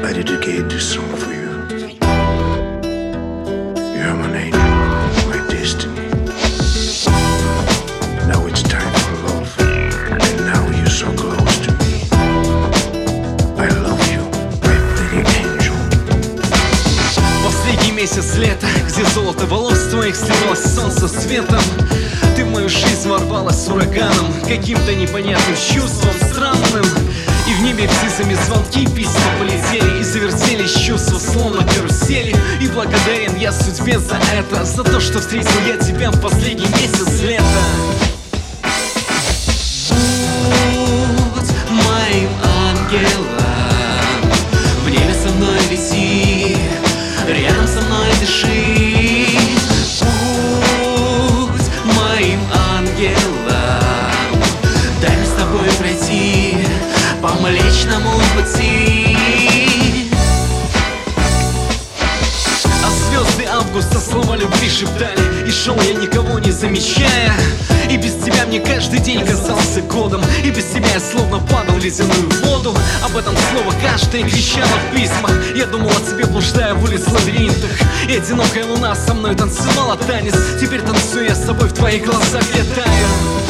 I dedicate this song for you. You are my angel, my destiny. Now it's time for love, and now you're so close to me. I love you, my pretty angel. Последний месяц лета, где золото волос твоих слилось с солнца светом. Ты в мою жизнь ворвалась с ураганом, каким-то непонятным чувством странным. И в небе птицами звонки, письма полетели, и завертелись чувства, словно карусели. И благодарен я судьбе за это, за то, что встретил я тебя в последний месяц лета. Будь моим ангелом, в небе со мной лети, рядом со мной дыши. Будь моим ангелом, дай мне с тобой пройти по Млечному пути. А звезды августа слова любви шептали, и шел я, никого не замечая. И без тебя мне каждый день казался годом, и без тебя я словно падал в ледяную воду. Об этом слово каждая кричала в письмах. Я думал о тебе, блуждая в улиц лабиринтах, и одинокая луна со мной танцевала танец. Теперь танцую я с тобой, в твоих глазах летаю.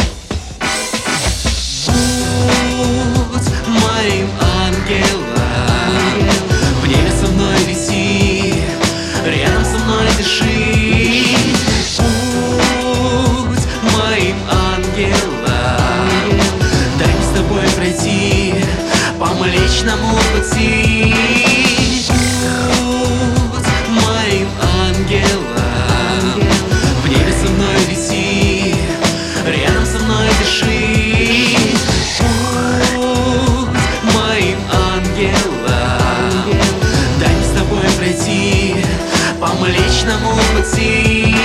Моим ангелом, в небе со мной лети, рядом со мной дыши. Будь моим ангелом, дай мне с тобой пройти по Млечному пути. Будь моим ангелом, в небе со мной лети, рядом со мной дыши. По Млечному пути.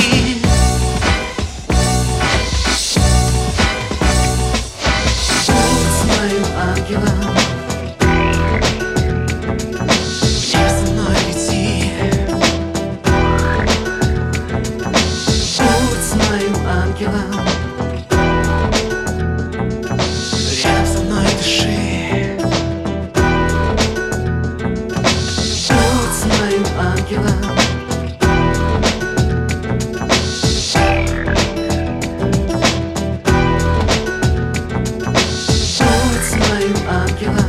Будь моим ангелом, в небе со мной лети. Будь моим ангелом, рядом со мной дыши. Будь моим ангелом. Будь моим ангелом.